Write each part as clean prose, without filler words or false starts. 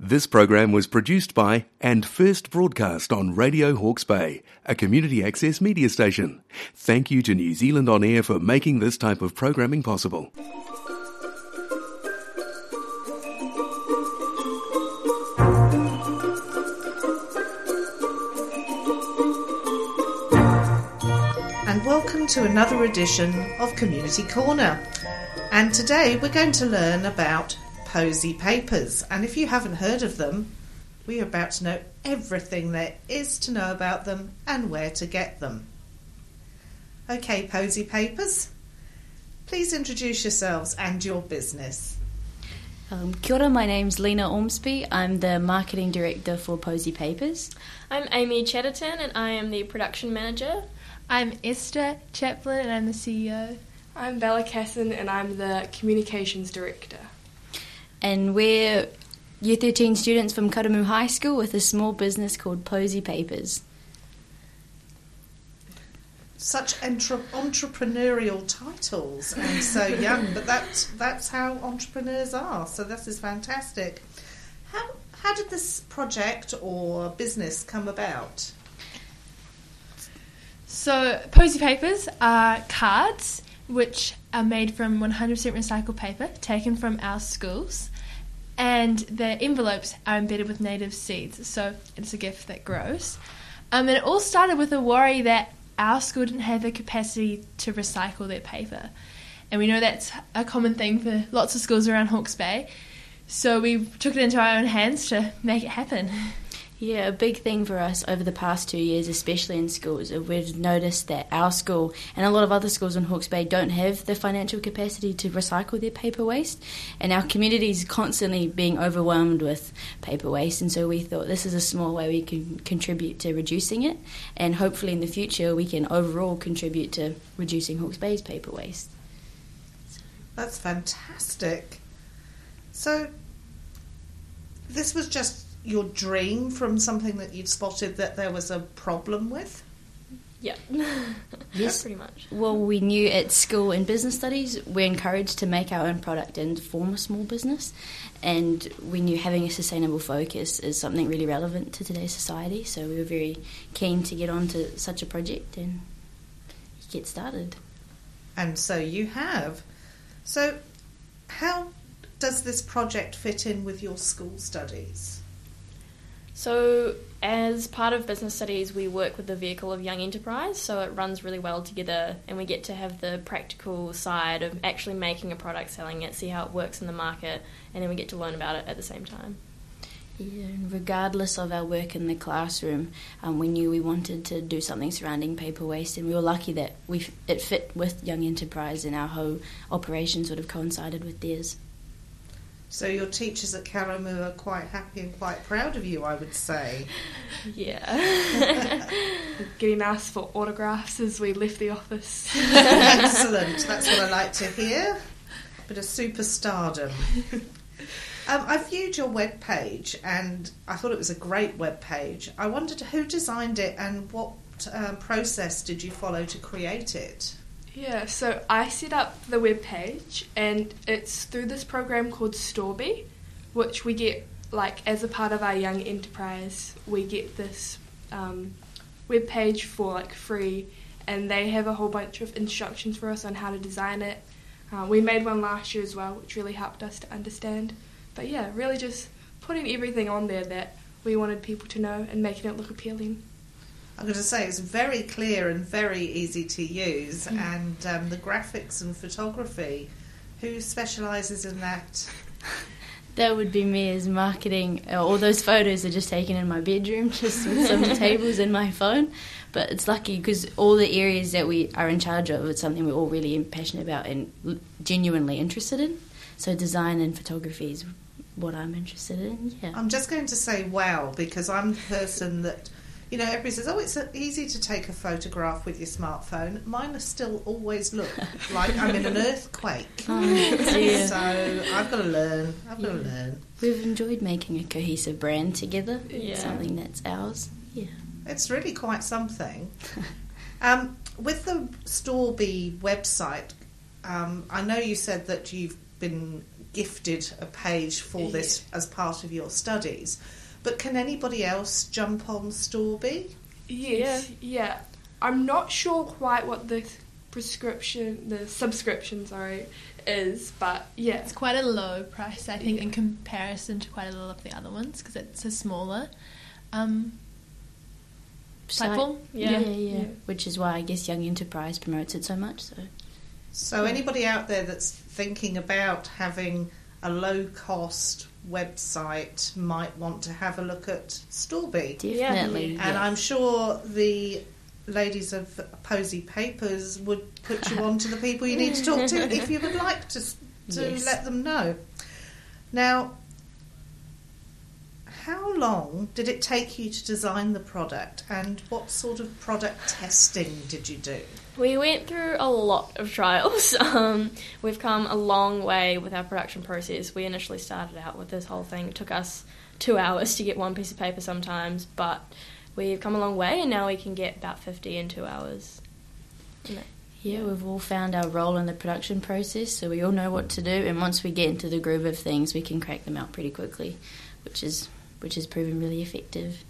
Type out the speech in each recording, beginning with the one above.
This program was produced by and first broadcast on Radio Hawke's Bay, a community access media station. Thank you to New Zealand On Air for making this type of programming possible. And welcome to another edition of Community Corner. And today we're going to learn about Posy Papers, and if you haven't heard of them, we are about to know everything there is to know about them and where to get them. Okay, Posy Papers, please introduce yourselves and your business. Kia ora, my name's Lena Ormsby. I'm the Marketing Director for Posy Papers. I'm Amy Chatterton and I am the Production Manager. I'm Esther Chaplin and I'm the CEO. I'm Bella Casson and I'm the Communications Director. And we're Year 13 students from Karamu High School with a small business called Posy Papers. Such entrepreneurial titles and so young, but that's how entrepreneurs are, so this is fantastic. How did this project or business come about? So Posy Papers are cards which are made from 100% recycled paper taken from our schools, and the envelopes are embedded with native seeds, so it's a gift that grows. And it all started with a worry that our school didn't have the capacity to recycle their paper, and we know that's a common thing for lots of schools around Hawke's Bay, so we took it into our own hands to make it happen. Yeah, a big thing for us over the past 2 years, especially in schools, we've noticed that our school and a lot of other schools in Hawke's Bay don't have the financial capacity to recycle their paper waste, and our community is constantly being overwhelmed with paper waste, and so we thought this is a small way we can contribute to reducing it, and hopefully in the future we can overall contribute to reducing Hawke's Bay's paper waste. That's fantastic. So this was just your dream from something that you'd spotted that there was a problem with? Yeah. Yes, pretty much. Well, we knew at school in business studies we're encouraged to make our own product and form a small business, and we knew having a sustainable focus is something really relevant to today's society, so we were very keen to get onto such a project and get started. And so you have. So how does this project fit in with your school studies? So as part of business studies, we work with the vehicle of Young Enterprise, so it runs really well together, and we get to have the practical side of actually making a product, selling it, see how it works in the market, and then we get to learn about it at the same time. Yeah, regardless of our work in the classroom, we knew we wanted to do something surrounding paper waste, and we were lucky that it fit with Young Enterprise, and our whole operation sort of coincided with theirs. So your teachers at Karamu are quite happy and quite proud of you, I would say. Yeah. Getting asked for autographs as we left the office. Excellent, that's what I like to hear. A bit of superstardom. I viewed your webpage and I thought it was a great webpage. I wondered who designed it and what process did you follow to create it? Yeah, so I set up the web-page, and it's through this program called Storby, which we get, as a part of our Young Enterprise, we get this web-page for, free, and they have a whole bunch of instructions for us on how to design it. We made one last year as well, which really helped us to understand. But yeah, really just putting everything on there that we wanted people to know and making it look appealing. I'm going to say it's very clear and very easy to use, and the graphics and photography, who specialises in that? That would be me as marketing. All those photos are just taken in my bedroom, just with some tables and my phone. But it's lucky because all the areas that we are in charge of, it's something we're all really passionate about and genuinely interested in. So design and photography is what I'm interested in, yeah. I'm just going to say wow, because I'm the person that, everybody says, it's easy to take a photograph with your smartphone. Mine still always look like I'm in an earthquake. Dear. So I've got to learn. We've enjoyed making a cohesive brand together. Yeah. Something that's ours. Yeah. It's really quite something. With the Storby website, I know you said that you've been gifted a page for this as part of your studies. But can anybody else jump on Storby? Yes, yeah. I'm not sure quite what the subscription, is, but yeah. It's quite a low price, I think, in comparison to quite a lot of the other ones, because it's a smaller platform. Yeah. Which is why I guess Young Enterprise promotes it so much. So anybody out there that's thinking about having a low-cost website might want to have a look at Storby. Definitely. And I'm sure the ladies of Posy Papers would put you on to the people you need to talk to if you would like to let them know. Now, how long did it take you to design the product, and what sort of product testing did you do? We went through a lot of trials. We've come a long way with our production process. We initially started out with this whole thing. It took us 2 hours to get one piece of paper sometimes, but we've come a long way, and now we can get about 50 in 2 hours. Yeah, we've all found our role in the production process, so we all know what to do, and once we get into the groove of things, we can crack them out pretty quickly, which is proven really effective.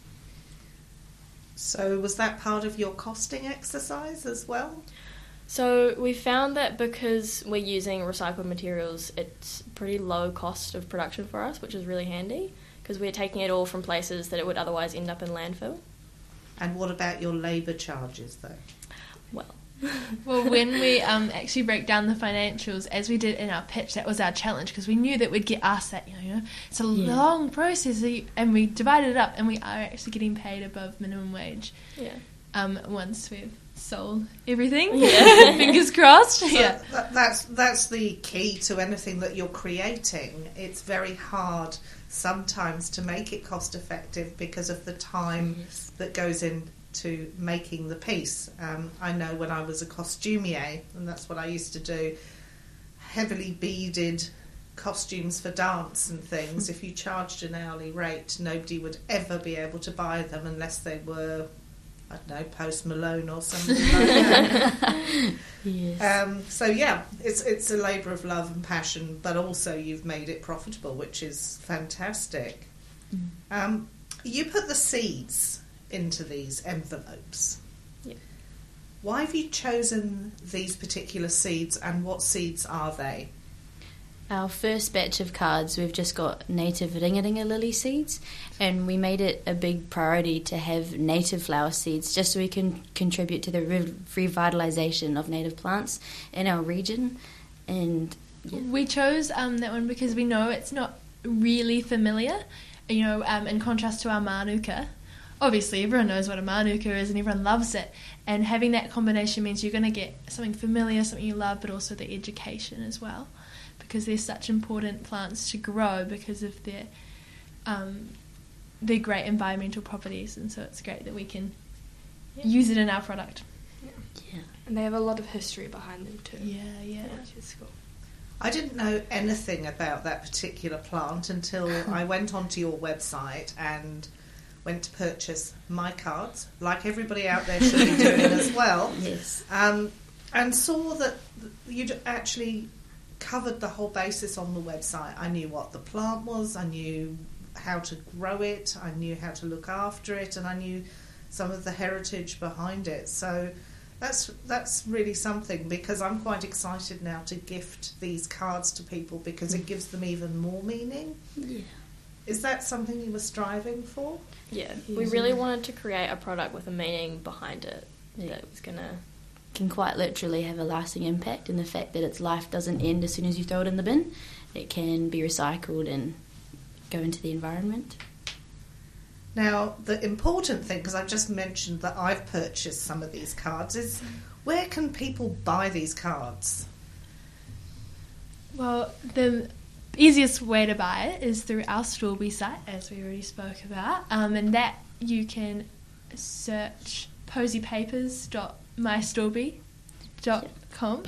So was that part of your costing exercise as well? So we found that because we're using recycled materials, it's pretty low cost of production for us, which is really handy, because we're taking it all from places that it would otherwise end up in landfill. And what about your labour charges, though? Well, when we actually break down the financials, as we did in our pitch, that was our challenge, because we knew that we'd get asked that, it's a long process, and we divided it up, and we are actually getting paid above minimum wage. Yeah. Once we've sold everything, fingers crossed. So that's the key to anything that you're creating. It's very hard sometimes to make it cost effective because of the time that goes into making the piece. I know when I was a costumier, and that's what I used to do, heavily beaded costumes for dance and things. If you charged an hourly rate, nobody would ever be able to buy them unless they were, I don't know, Post Malone or something like that. So it's a labour of love and passion, but also you've made it profitable, which is fantastic. You put the seeds into these envelopes. Yeah. Why have you chosen these particular seeds, and what seeds are they? Our first batch of cards, we've just got native ringa-ringa lily seeds, and we made it a big priority to have native flower seeds just so we can contribute to the revitalisation of native plants in our region. And we chose that one because we know it's not really familiar, in contrast to our manuka. Obviously, everyone knows what a manuka is and everyone loves it. And having that combination means you're going to get something familiar, something you love, but also the education as well. Because they're such important plants to grow because of their great environmental properties. And so it's great that we can use it in our product. Yeah. And they have a lot of history behind them too. Yeah. Which is cool. I didn't know anything about that particular plant until I went onto your website and went to purchase my cards, like everybody out there should be doing as well. Yes. And saw that you'd actually covered the whole basis on the website. I knew what the plant was, I knew how to grow it, I knew how to look after it, and I knew some of the heritage behind it. So that's really something, because I'm quite excited now to gift these cards to people because it gives them even more meaning. Yeah. Is that something you were striving for? Yeah, we really wanted to create a product with a meaning behind it that was going to... Can quite literally have a lasting impact in the fact that its life doesn't end as soon as you throw it in the bin. It can be recycled and go into the environment. Now, the important thing, because I've just mentioned that I've purchased some of these cards, is where can people buy these cards? Well, the easiest way to buy it is through our Storby site, as we already spoke about, and that you can search posypapers.mystorby.com.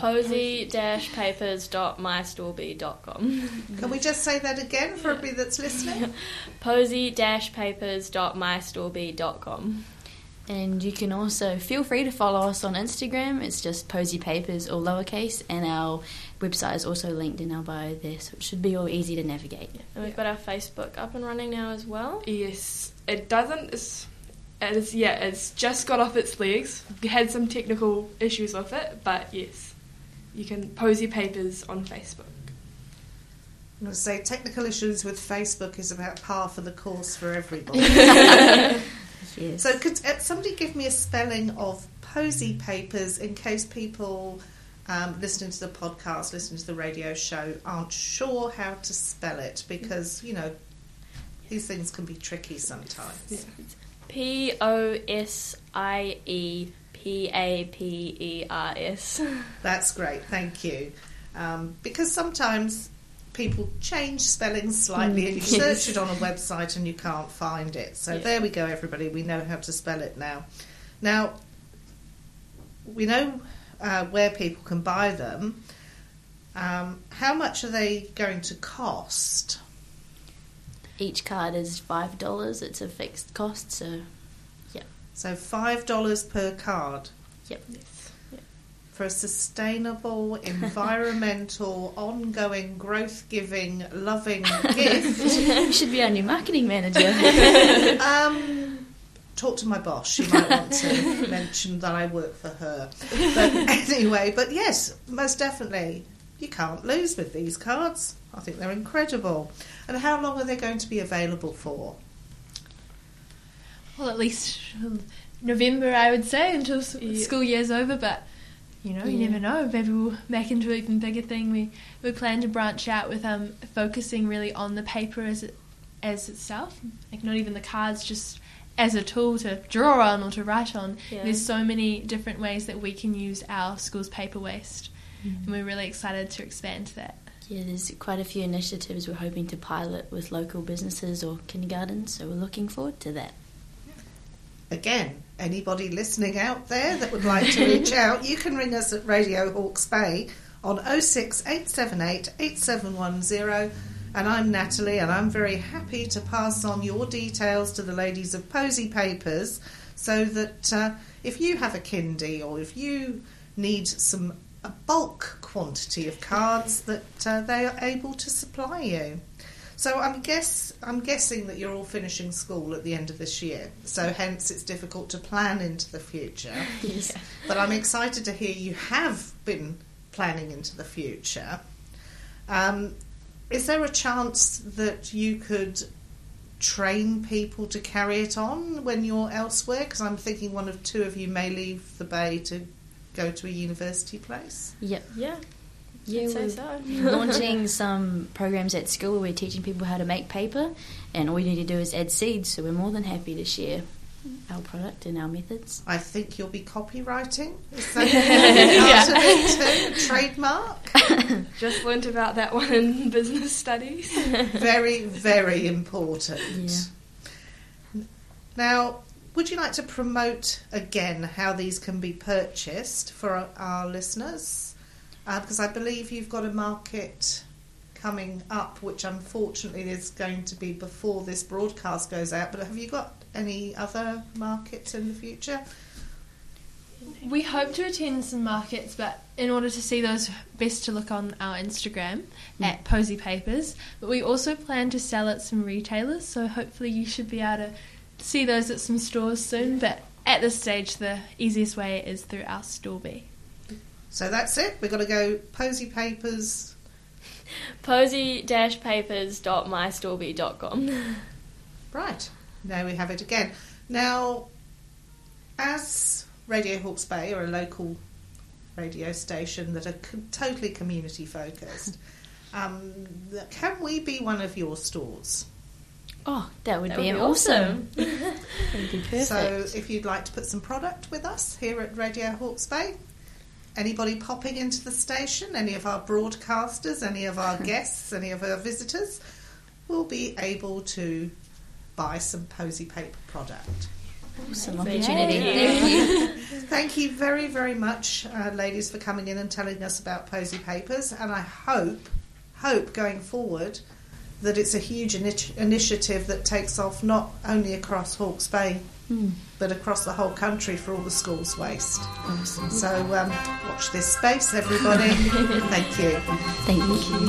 posy-papers.mystorby.com. Can we just say that again for everybody that's listening? posy-papers.mystorby.com. And you can also feel free to follow us on Instagram. It's just Posy Papers, all lowercase, and our website is also linked in our bio there, so it should be all easy to navigate. And we've got our Facebook up and running now as well. Yes, it doesn't. It's just got off its legs. We had some technical issues with it, but yes, you can Posy Papers on Facebook. I'm going to say technical issues with Facebook is about par for the course for everybody. Yes. So could somebody give me a spelling of Posy Papers in case people listening to the podcast, listening to the radio show aren't sure how to spell it, because, you know, these things can be tricky sometimes. Yeah. POSIEPAPERS. That's great, thank you. Because sometimes people change spellings slightly and you search it on a website and you can't find it. So there we go, everybody. We know how to spell it now. Now, we know where people can buy them. How much are they going to cost? Each card is $5. It's a fixed cost, so So $5 per card. Yep. For a sustainable, environmental, ongoing, growth-giving, loving gift. You should be our new marketing manager. Talk to my boss. She might want to mention that I work for her. But anyway, but yes, most definitely. You can't lose with these cards. I think they're incredible. And how long are they going to be available for? Well, at least November, I would say, until school year's over, but you know, you never know. Maybe we'll make into an even bigger thing. We plan to branch out with focusing really on the paper as itself, like not even the cards, just as a tool to draw on or to write on. Yeah. There's so many different ways that we can use our school's paper waste, and we're really excited to expand that. Yeah, there's quite a few initiatives we're hoping to pilot with local businesses or kindergartens, so we're looking forward to that. Again, anybody listening out there that would like to reach out, you can ring us at Radio Hawke's Bay on 06878 8710. And I'm Natalie, and I'm very happy to pass on your details to the ladies of Posy Papers, so that if you have a kindy or if you need a bulk quantity of cards, that they are able to supply you. So I'm guessing that you're all finishing school at the end of this year, so hence it's difficult to plan into the future. Yes. But I'm excited to hear you have been planning into the future. Is there a chance that you could train people to carry it on when you're elsewhere? Because I'm thinking one of two of you may leave the Bay to go to a university place. Yep. Yeah. Yeah, I'd say we're so. launching some programs at school where we're teaching people how to make paper, and all you need to do is add seeds, so we're more than happy to share our product and our methods. I think you'll be copywriting. Is that part of it too? Trademark? Just learnt about that one in business studies. Very, very important. Yeah. Now, would you like to promote again how these can be purchased for our listeners? Because I believe you've got a market coming up, which unfortunately is going to be before this broadcast goes out. But have you got any other markets in the future? We hope to attend some markets, but in order to see those, best to look on our Instagram at Posy Papers. But we also plan to sell at some retailers, so hopefully you should be able to see those at some stores soon. But at this stage, the easiest way is through our Storby. So that's it. We've got to go Posy Papers. Posy-papers.mystorby.com. Right. Now we have it again. Now, as Radio Hawke's Bay are a local radio station that are totally community focused, can we be one of your stores? Oh, that would be awesome. That would be perfect. So if you'd like to put some product with us here at Radio Hawke's Bay, anybody popping into the station, any of our broadcasters, any of our guests, any of our visitors, will be able to buy some Posy Paper product. Awesome opportunity. Thank you. Thank you very, very much, ladies, for coming in and telling us about Posy Papers. And I hope going forward that it's a huge initiative that takes off not only across Hawke's Bay, but across the whole country for all the schools' waste. Awesome. So watch this space, everybody. Thank you. Thank you.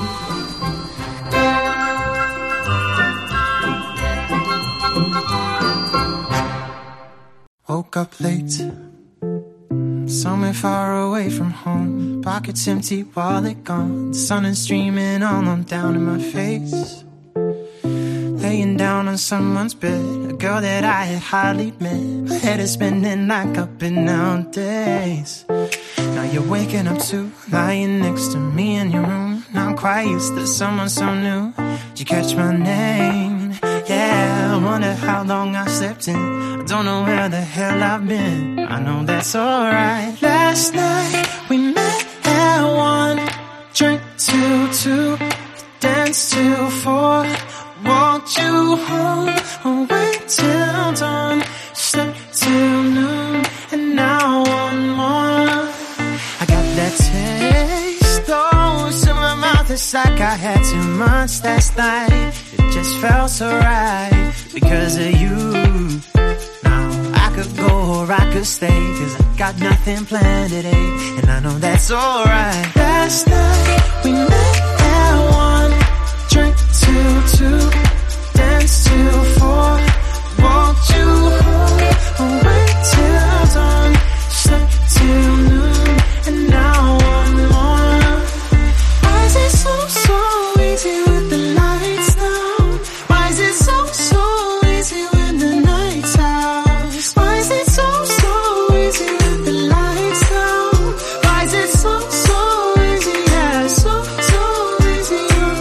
Woke up late, somewhere far away from home. Pockets empty, wallet gone. The sun is streaming all on down in my face. Laying down on someone's bed, a girl that I had hardly met. My head is spinning like up and down days. Now you're waking up too, lying next to me in your room. Now I'm quite used to someone so new. Did you catch my name? Yeah, I wonder how long I slept in. I don't know where the hell I've been. I know that's alright. Last night we met at 1, drank till 2, danced till 4, walked you home, away till dawn, slept till noon, and now one more. I got that taste, oh, in my mouth. It's like I had too much last night. It just felt so right because of you. Now I could go or I could stay, 'cause I got nothing planned today, and I know that's alright. Last night we met at 1, drank till 2, danced till 4, walked you home, away till dawn, slept till noon, and now one more. Why is it so easy with the lights down? Why is it so easy when the night's out? Why is it so easy with the lights down? Why is it so easy? Yeah, so easy.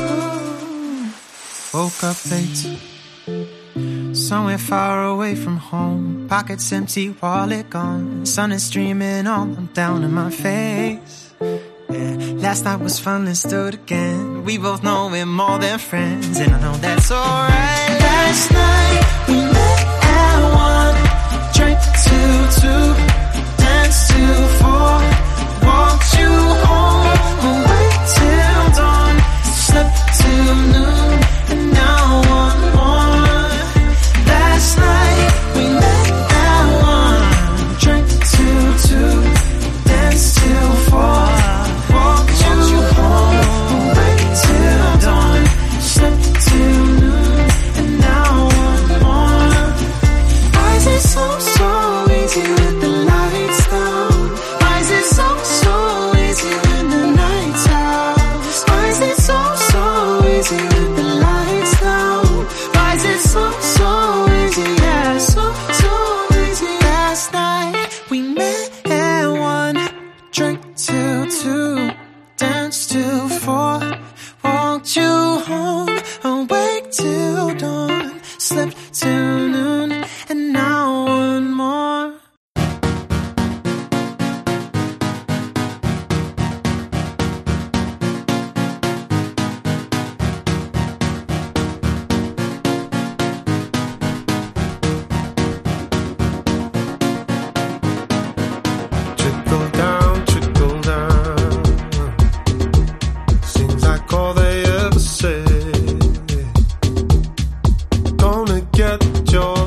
Woke up late, somewhere far away from home. Pockets empty, wallet gone. Sun is streaming all down in my face. Yeah, last night was fun, let's do it again. We both know we're more than friends, and I know that's alright. Last night we met at 1, drank till 2, danced till 4, walked you home, away till dawn, slept till noon, and now one more. Last night we met at 1, drank till 2, danced till 4, walked you home, away till dawn, slept till noon, and now one more. Why is it so easy with the lights down? Why is it so easy when the night's out? Why is it so easy with the lights down? Why is it so easy? Yeah, so easy. Last night we met at 1, drank till 2, danced till 4, walked you home, awake till dawn, slept till noon, and now one more. Trickle down, trickle down. Seems like all they ever say. Gonna get your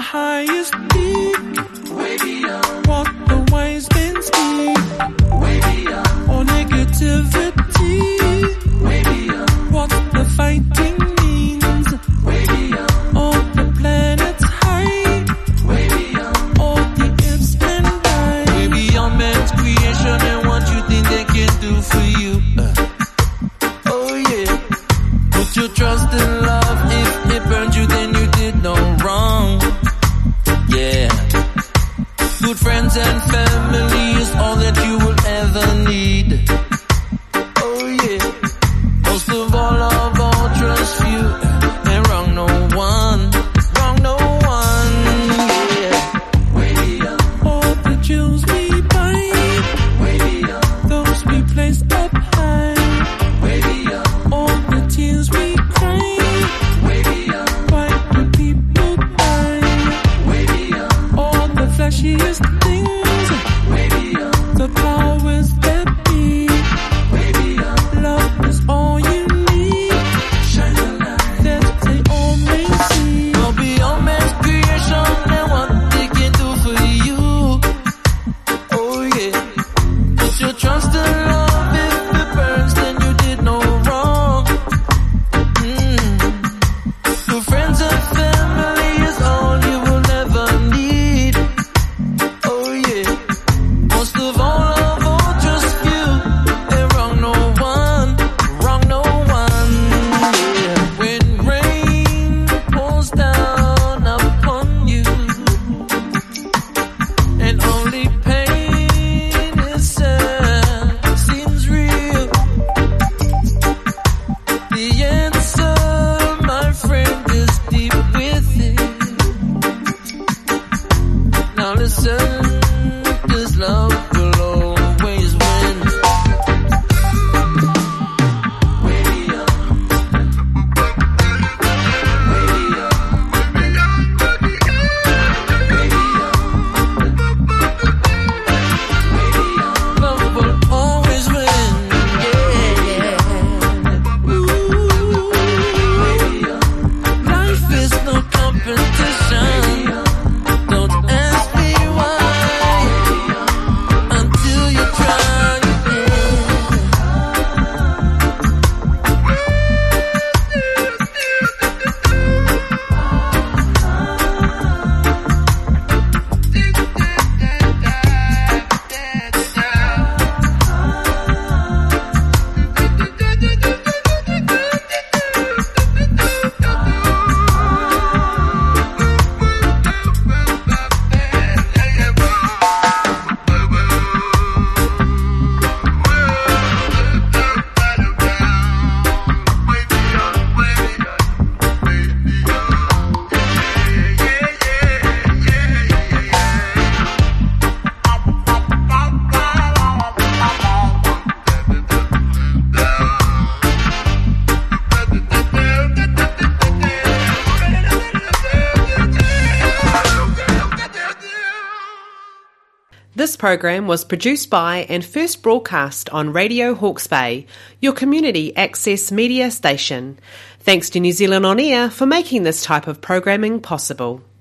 highest peak. Way beyond what the wise men speak. Way beyond all negativity. Way beyond what the fighting means. Way beyond all the planets high. Way beyond all the ifs and buts. Way beyond man's creation and what you think they can do for you. Oh yeah. Put your trust in love. If it burned you, then you did no wrong. Yeah. Good friends and family is all that you will ever need. Oh yeah. Most of all, trust you and wrong no one. Wrong no one. Yeah. Way beyond all the jewels we buy. Way beyond those we place up high. Way beyond all the tears we cry. Way beyond why do people die. Way beyond all the flashiest things. Way beyond the powers that be. Way beyond love is all you need. Shine a light that they all may see. Go beyond man's creation and what they can do for you. Oh yeah. Put your trust in love. If it burns, then you did no wrong. Your friends and family is all you will ever need. Oh yeah. Most of all, trust you and wrong no one. Wrong no one. Yeah. When rain pours down upon you and only pain itself seems real, the answer, my friend, is deep within. Now listen, 'cause love will always win. Way beyond. Way beyond. Way beyond. Love will always win. Yeah. Ooh. Way beyond. Life is no competition. Don't ask me why until you try. This program was produced by and first broadcast on Radio Hawke's Bay, your community access media station. Thanks to New Zealand On Air for making this type of programming possible.